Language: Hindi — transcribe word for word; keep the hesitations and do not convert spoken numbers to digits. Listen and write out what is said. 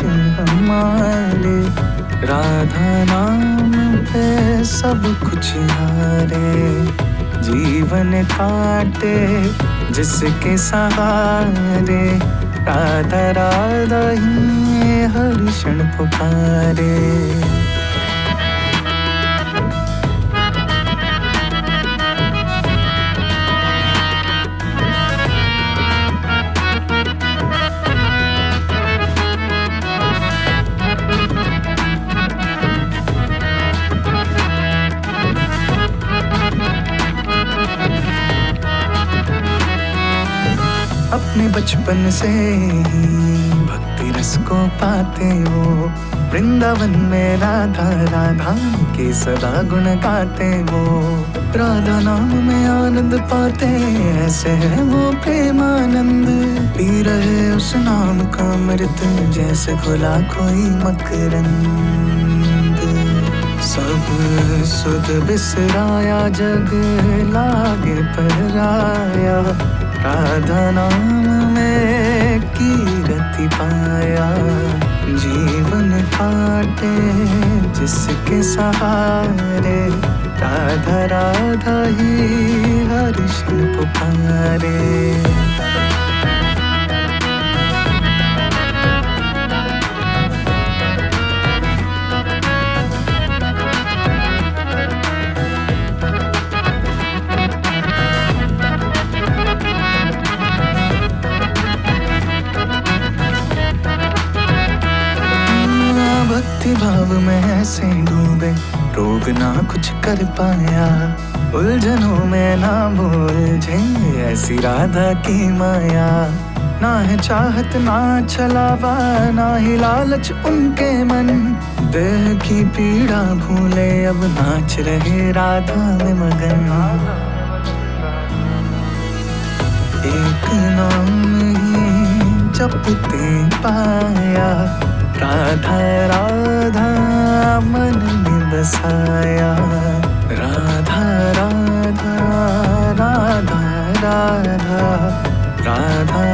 हमारे, राधा नाम पे सब कुछ हारे। जीवन काटे जिसके सहारे, राधा राधा ही हर क्षण पुकारे। अपने बचपन से ही भक्ति रस को पाते वो, वृंदावन में राधा राधा के सदा गुण गाते वो। राधा नाम में आनंद पाते ऐसे है वो प्रेमानंद, पी रहे उस नाम का अमृत जैसे खुला कोई मकरंद। सब सुध बिसराया जग लागे पराया, राधा नाम में कीरति पाया। जीवन काटे जिसके सहारे, राधा राधा ही हर क्षण पुकारे। भक्ति भाव में ऐसे डूबे रोग ना कुछ कर पाया, उलझनों में ना उलझे ऐसी राधा की माया। ना है चाहत ना छलावा ना ही लालच उनके मन, देह की पीड़ा भूले अब नाच रहे राधा में मगन। एक नाम ही जपते पाया, राधा राधा मन में बसाया। राधा राधा राधा राधा राधा